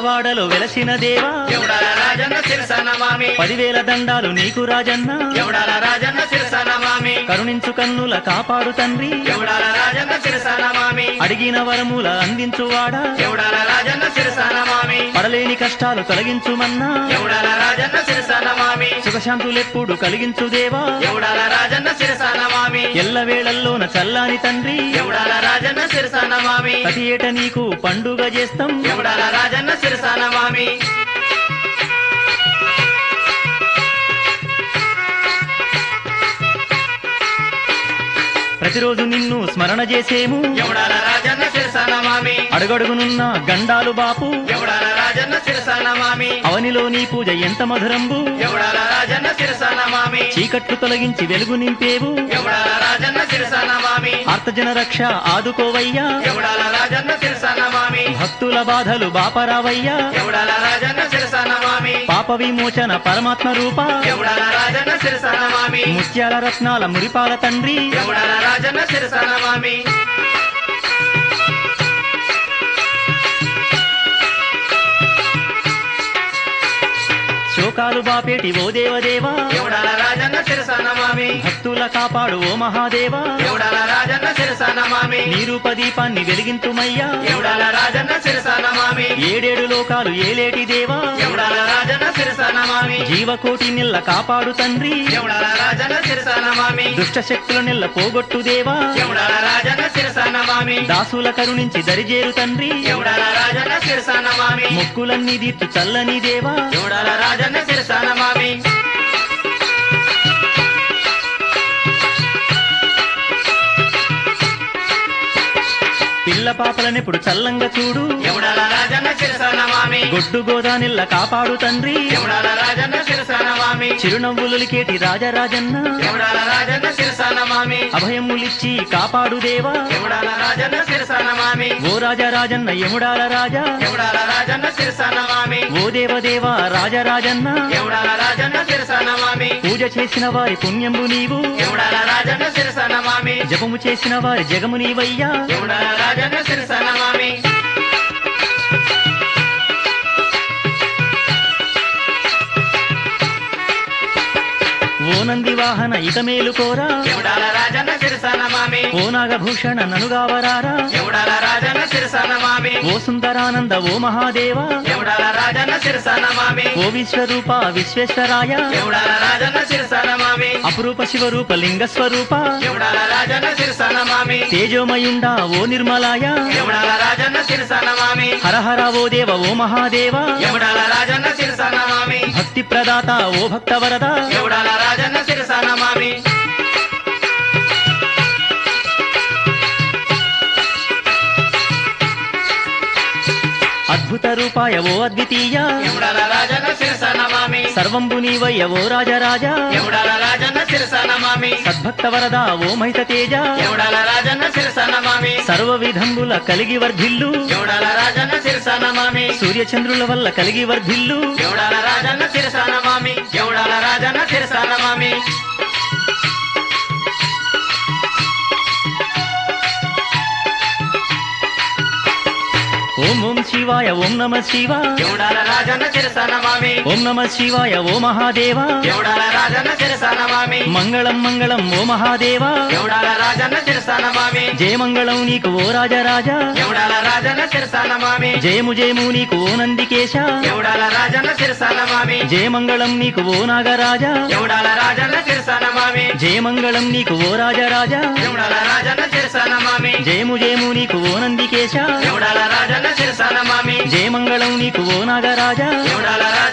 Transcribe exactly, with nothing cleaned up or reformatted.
వేములవాడలో వెలసిన దేవా ఎవడాల రాజన్న శిరస నమామి పదివేల దండాలు నీకు రాజన్న ఎవడాల రాజన్న శిరస నమామి కరుణించు కన్నుల కాపాడు తండ్రి ఎవడాల రాజన్న శిరస నమామి అడిగిన వరముల అందించువాడా ఎవడాల రాజన్న శిరస నమామి పడలేని కష్టాలు తొలగించుమన్నా ఎవడాల రాజన్న శిరస నమామి సుఖశాంతులెప్పుడు కలిగించు దేవా ఎవడాల రాజన్న శిరస నమామి ఎల్లవేళల్లోన చల్లాని తండ్రి ఎవడాల రాజన్న శిరస నమామి ప్రతి ఏట నీకు పండుగ చేస్తాం ఎవడాల రాజన్న శిరస నమామి ప్రతిరోజు నిన్ను స్మరణ చేసేము ఎవడాల రాజన్న శిరస నమామి అడుగడుగునున్న గండాలు బాపు ఎవడాల రాజన్న శిరస నమామి అవనిలో నీ పూజ ఎంత మధురంబు ఎవడాల రాజన్న శిరస నమామి చీకట్లు తొలగించి వెలుగు నింపేవు ఎవడాల రాజన్న శిరస నమామి ఆర్తజన రక్ష ఆదుకోవయ్యా ఎవడాల రాజన్న శిరస నమామి భక్తుల బాధలు బాపరావయ్యా ఎవడాల రాజన్న శిరస నమామి పాప విమోచన పరమాత్మ రూప ఎవడాల రాజన్న శిరస నమామి ముత్యాల రత్నాల మురిపాల తండ్రి ఎవడాల రాజన్న శిరస నమామి శోకాలు బాపేటి ఓ దేవదేవా ఎవడాల రాజన్న శిరస నమామి భక్తుల కాపాడు ఓ మహాదేవా ఎవడాల రాజన్న శిరస నమామి నీ రూపదీపాన్ని వెలిగింతుమయ్యా ఎవడాల రాజన్న శిరస నమామి ఏడేడు లోకాలు ఏలేటి దేవా ఎవడాల రాజన్న శిరస నమామి జీవకోటి నిల్ల కాపాడు తండ్రి ఎవడాల రాజన్న శిరస నమామి దుష్ట శక్తుల నిల్ల పోగొట్టు దేవా ఎవడాల రాజన్న శిరస నమామి దాసుల కరుణించి దరిజేరు తండ్రి ఎవడాల రాజన్న శిరస నమామి మొక్కులన్నీ దీర్చు చల్లని దేవా ఎవడాల రాజన్న శిరస నమామి పిల్ల పాపలనెప్పుడు చల్లంగా చూడు ఎవడాల రాజన్న శిరస నమామి గొడ్డు గోదానిల్ల కాపాడు తండ్రి ఎవడాల రాజన్న శిరస నమామి చిరునవ్వులులికేటి రాజరాజన్న ఎవడాల రాజన్న శిరస నమామి అభయములిచ్చి కాపాడు దేవా ఎవడాల రాజన్న శిరస నమామి ఓ రాజరాజన్న యముడాల రాజా ఎవడాల రాజన్న శిరస నమామి ఓ దేవదేవా రాజరాజన్న ఎవడాల రాజన్న శిరస నమామి పూజ చేసిన వారి పుణ్యంబు నీవు ఎవడాల రాజన్న శిరస నమామి జపము చేసిన వారి జగము నీవయ్యా ఎవడాల రాజన్న శిరస నమామి ఓ నంది వాహన ఇక మేలుకోరా ఎవడాల రాజన్న శిరస నమామి ఓ నాగభూషణ ననుగావరారా ఎవడాల రాజన్న శిరస నమామి ఓ సుందరానంద ఓ మహాదేవా ఎవడాల రాజన్న శిరస నమామి ఓ విశ్వరూప విశ్వేశ్వరాయ ఎవడాల రాజన్న శిరస నమామి అపురూప శివరూప లింగ స్వరూప ఎవడాల రాజన్న శిరస నమామి తేజోమయుండా ఓ నిర్మలాయ ఎవడాల రాజన్న శిరస నమామి హరహర ఓ దేవ ఓ మహాదేవా ఎవడాల రాజన్న శిరస నమామి భక్తి ప్రదాత ఓ భక్త వరద ఎవడాల రాజన్న శిరస నమామి అద్భుత రూపాయ ఓ అద్వితీయ ఎవడాల రాజన్న శిరస నమామి సర్వంబు నీవయ్య ఓ రాజరాజా ఎవడాల రాజన్న శిరస నమామి సద్భక్త వరద ఓ మహిత తేజ ఎవడాల రాజన్న శిరస నమామి సర్వ విధంబుల కలిగి వర్ధిల్లు ఎవడాల రాజన్న శిరస నమామి సూర్యచంద్రుల వల్ల కలిగి వర్ధిల్లు ఎవడాల రాజన్న శిరస నమామి ఎవడాల రాజన్న శిరస నమామి ఓం ఓం శివాయ ఓం నమ శివ ఎవడాల రాజన్న శిరస నమామి ఓం నమ శివాయ ఓ మహాదేవా ఎవడాల రాజన్న శిరస నమామి మంగళం మంగళం ఓ మహాదేవా ఎవడాల రాజన్న శిరస నమామి జయమంగళం నీకు ఓ రాజరాజా ఎవడాల రాజన్న శిరస నమామి జయము జయము నీకు ఓ నందికేశ ఎవడాల రాజన్న శిరస నమామి జయమంగళం నీకు ఓ నాగరాజా ఎవడాల రాజన్న శిరస నమామి జయమంగళం నీకు ఓ రాజరాజా ఎవడాల రాజన్న శిరస నమామి జయము జయము నీకు ఓ నందికేశ ఎవడాల రాజన్న శిరస నమామి జయమంగళం నీకు ఓ నాగరాజా ఎవడాల